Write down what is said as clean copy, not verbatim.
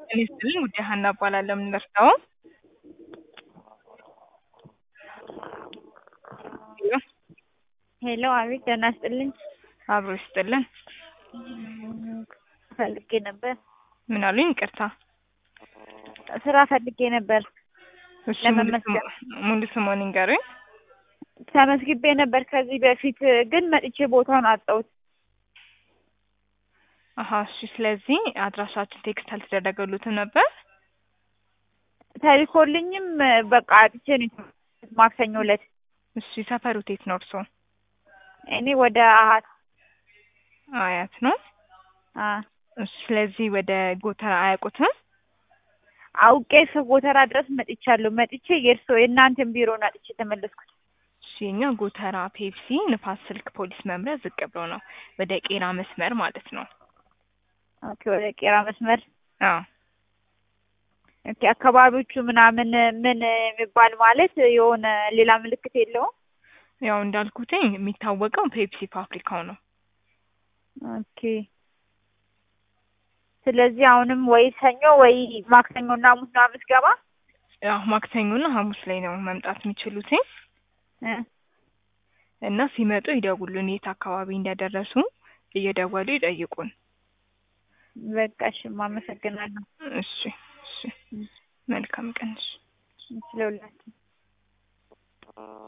እኔ ስልኝ ውዴ ሀና እባላለሁ። ምን ልርዳው? ሄሎ ሄሎ፣ አቤት። ደህና ይስጥልኝ። አብሮ ይስጥልን። ፈልጌ ነበር። ምን አሉኝ? ይቅርታ። ስራ ፈልጌ ነበር እሺ፣ ለመመስገን። ሙሉ ስሞን ይንገሩኝ። ተመስግቤ ነበር ከዚህ በፊት ግን መጥቼ ቦታውን አጣሁት። አሀ፣ እሺ። ስለዚህ አድራሻችን ቴክስት አልተደረገሉትም ነበር? ተልኮልኝም በቃ አጥቼ ነው ማክሰኞ ዕለት። እሺ፣ ሰፈሩ የት ነው እርሶ? እኔ ወደ አያት ነው? እሺ። ስለዚህ ወደ ጎተራ አያውቁትም? አውቄ ጎተራ ድረስ መጥቻለሁ። መጥቼ የእናንተን ቢሮ ነው አጥቼ ተመለስኩት። እሺ፣ እኛ ጎተራ ፔፕሲ ንፋስ ስልክ ፖሊስ መምሪያ ዝቅ ብሎ ነው፣ ወደ ቄራ መስመር ማለት ነው። ኦኬ፣ ወደ ቄራ መስመር። አዎ። ኦኬ። አካባቢዎቹ ምናምን ምን የሚባል ማለት የሆነ ሌላ ምልክት የለውም? ያው እንዳልኩትኝ የሚታወቀው ፔፕሲ ፋብሪካው ነው። ኦኬ። ስለዚህ አሁንም ወይ ሰኞ ወይ ማክሰኞና ሐሙስ ነው የምትገባ? ያው ማክሰኞና ሐሙስ ላይ ነው መምጣት የሚችሉት እና ሲመጡ ይደውሉን፣ የት አካባቢ እንደደረሱ እየደወሉ ይጠይቁን። በቃ እሺ፣ አመሰግናለሁ። እሺ፣ እሺ። መልካም ቀን። ስለሁላችሁ